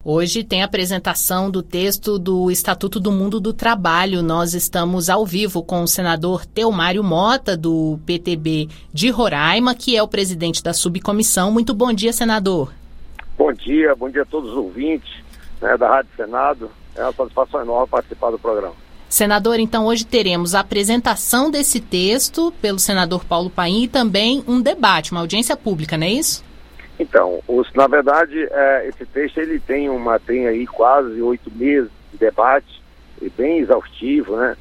Hoje tem a apresentação do texto do Estatuto do Mundo do Trabalho. Nós estamos ao vivo com o senador Teomário Mota, do PTB de Roraima, que é o presidente da subcomissão. Muito bom dia, senador. Bom dia a todos os ouvintes da Rádio Senado. É uma satisfação enorme participar do programa. Senador, então hoje teremos a apresentação desse texto pelo senador Paulo Paim e também um debate, uma audiência pública, não é isso? Então, na verdade, esse texto ele tem aí quase 8 meses de debate, e bem exaustivo, né?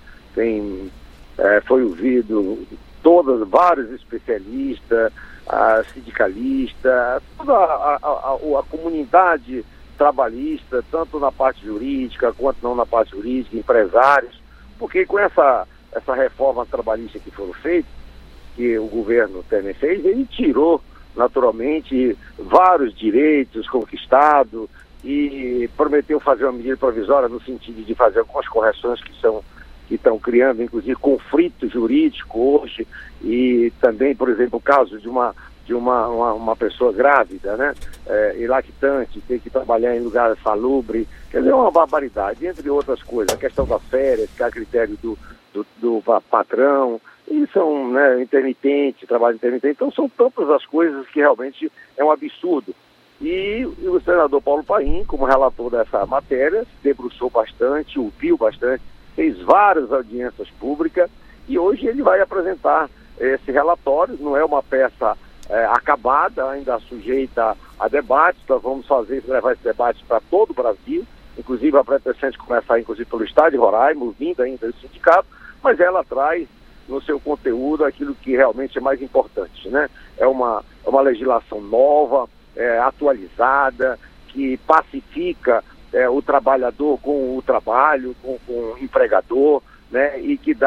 Foi ouvido vários especialistas, sindicalistas, toda a comunidade trabalhista, tanto na parte jurídica quanto não na parte jurídica, empresários, porque com essa reforma trabalhista que foram feitas, que o governo Temer fez, ele tirou naturalmente vários direitos conquistados e prometeu fazer uma medida provisória no sentido de fazer algumas correções que estão criando, inclusive, conflito jurídico hoje, e também, por exemplo, o caso de uma pessoa grávida, né, e lactante, ter que trabalhar em lugar salubre, quer dizer, é uma barbaridade, entre outras coisas, a questão das férias, que é a critério do patrão, e são trabalho intermitente, então são tantas as coisas que realmente é um absurdo. E o senador Paulo Paim, como relator dessa matéria, se debruçou bastante, ouviu bastante, fez várias audiências públicas, e hoje ele vai apresentar esse relatório. Não é uma peça acabada, ainda sujeita a debates. Nós vamos levar esse debate para todo o Brasil, inclusive a pretensão de começar inclusive pelo estado de Roraima, ouvindo ainda o sindicato, mas ela traz no seu conteúdo aquilo que realmente é mais importante, né? É uma legislação nova, atualizada, que pacifica o trabalhador com o trabalho, com o empregador, né? E que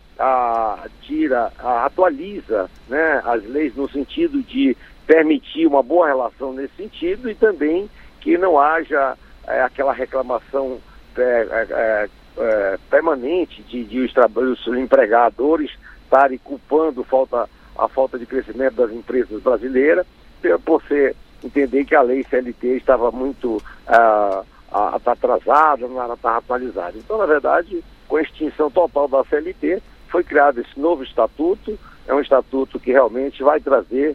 atualiza, né, as leis no sentido de permitir uma boa relação nesse sentido, e também que não haja aquela reclamação permanente de os empregadores estarem culpando a falta de crescimento das empresas brasileiras, por entender que a lei CLT estava muito atrasada, não estava atualizada. Então, na verdade, com a extinção total da CLT, foi criado esse novo estatuto. É um estatuto que realmente vai trazer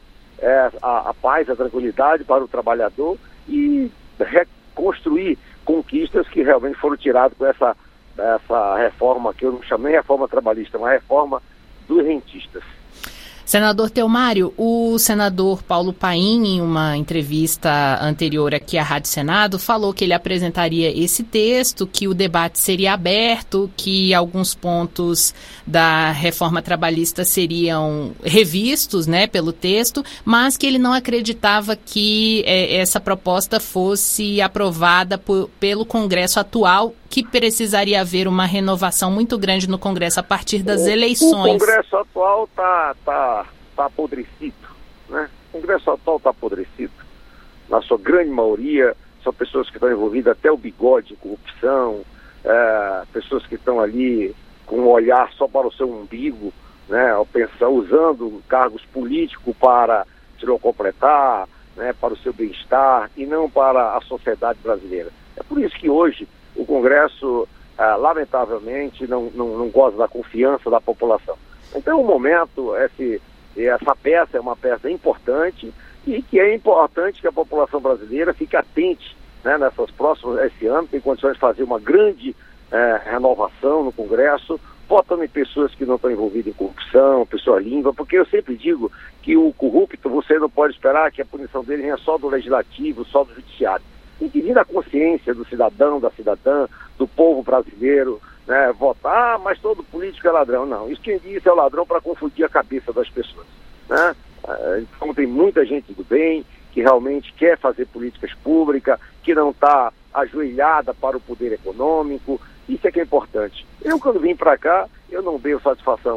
a paz, a tranquilidade para o trabalhador e reconstruir conquistas que realmente foram tiradas com essa reforma, que eu não chamei reforma trabalhista, uma reforma dos rentistas. Senador Teomário, o senador Paulo Paim, em uma entrevista anterior aqui à Rádio Senado, falou que ele apresentaria esse texto, que o debate seria aberto, que alguns pontos da reforma trabalhista seriam revistos, né, pelo texto, mas que ele não acreditava que essa proposta fosse aprovada pelo Congresso atual, que precisaria haver uma renovação muito grande no Congresso a partir das eleições. O Congresso atual está apodrecido, né? O Congresso atual está apodrecido. Na sua grande maioria, são pessoas que estão envolvidas até o bigode em corrupção, pessoas que estão ali com um olhar só para o seu umbigo, né? Usando cargos políticos para se completar, né? Para o seu bem-estar e não para a sociedade brasileira. É por isso que hoje o Congresso, lamentavelmente, não goza da confiança da população. Então, o momento, essa peça é uma peça importante, e que é importante que a população brasileira fique atente, né, esse ano, tem condições de fazer uma grande renovação no Congresso, botando em pessoas que não estão envolvidas em corrupção, pessoa limpa, porque eu sempre digo que o corrupto, você não pode esperar que a punição dele venha só do legislativo, só do judiciário. Tem que vir da consciência do cidadão, da cidadã, do povo brasileiro, né, votar, mas todo político é ladrão. Não, isso quem diz é o ladrão para confundir a cabeça das pessoas, né? Então tem muita gente do bem que realmente quer fazer políticas públicas, que não está ajoelhada para o poder econômico. Isso é que é importante. Eu, quando vim para cá, eu não dei satisfação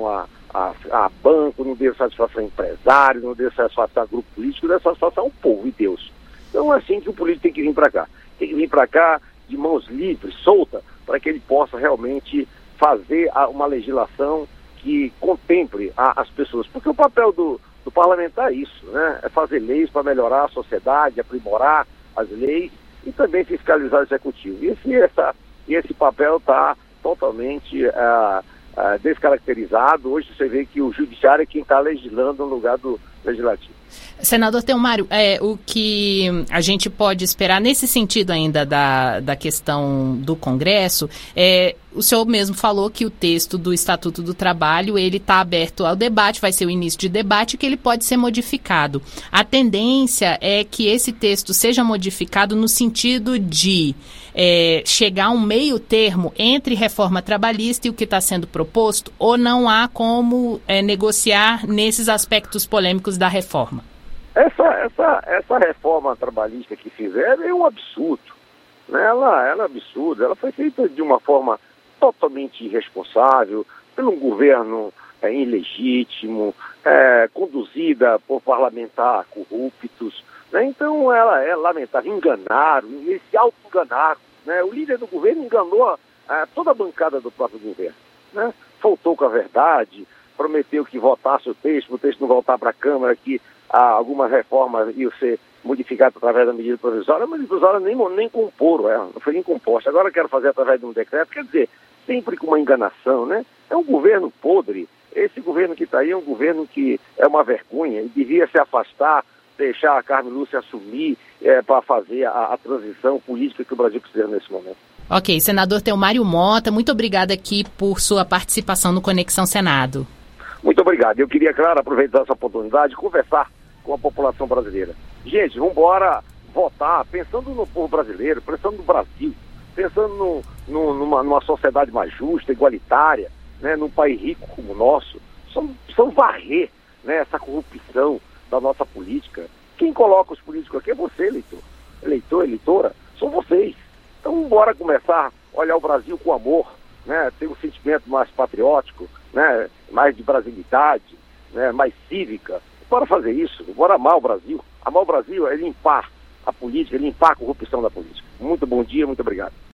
a banco, não dei satisfação a empresário, não dei satisfação a grupo político, dei satisfação ao povo e Deus. Então é assim que o político tem que vir para cá. Tem que vir para cá de mãos livres, solta, para que ele possa realmente fazer uma legislação que contemple as pessoas. Porque o papel do parlamentar é isso, né? É fazer leis para melhorar a sociedade, aprimorar as leis e também fiscalizar o executivo. E esse papel está totalmente descaracterizado. Hoje você vê que o judiciário é quem está legislando no lugar do legislativo. Senador Theomário, o que a gente pode esperar nesse sentido ainda da questão do Congresso, o senhor mesmo falou que o texto do Estatuto do Trabalho, ele está aberto ao debate, vai ser o início de debate, que ele pode ser modificado. A tendência é que esse texto seja modificado no sentido de chegar a um meio termo entre reforma trabalhista e o que está sendo proposto, ou não há como negociar nesses aspectos polêmicos da reforma? Essa reforma trabalhista que fizeram é um absurdo, né? Ela é absurda, ela foi feita de uma forma totalmente irresponsável, por um governo ilegítimo, conduzida por parlamentares corruptos, né? Então ela é lamentável, eles se auto-enganaram, né? O líder do governo enganou toda a bancada do próprio governo, né? Faltou com a verdade, prometeu que votasse o texto não voltar para a Câmara, que algumas reformas iam ser modificadas através da medida provisória, mas a medida provisória nem comporam ela, não foi nem composta. Agora quero fazer através de um decreto, quer dizer, sempre com uma enganação, né? É um governo podre. Esse governo que está aí é um governo que é uma vergonha e devia se afastar, deixar a Carmen Lúcia assumir para fazer a transição política que o Brasil precisa nesse momento. Ok, senador Theomário Mota, muito obrigada aqui por sua participação no Conexão Senado. Muito obrigado. Eu queria, claro, aproveitar essa oportunidade de conversar com a população brasileira. Gente, vamos embora votar, pensando no povo brasileiro, pensando no Brasil, pensando numa sociedade mais justa, igualitária, né, num país rico como o nosso. Precisamos varrer, né, essa corrupção da nossa política. Quem coloca os políticos aqui é você, eleitora, são vocês. Então vamos embora começar a olhar o Brasil com amor, né, ter um sentimento mais patriótico, né, mais de brasilidade, né, mais cívica. Bora fazer isso, bora amar o Brasil. Amar o Brasil é limpar a política, limpar a corrupção da política. Muito bom dia, muito obrigado.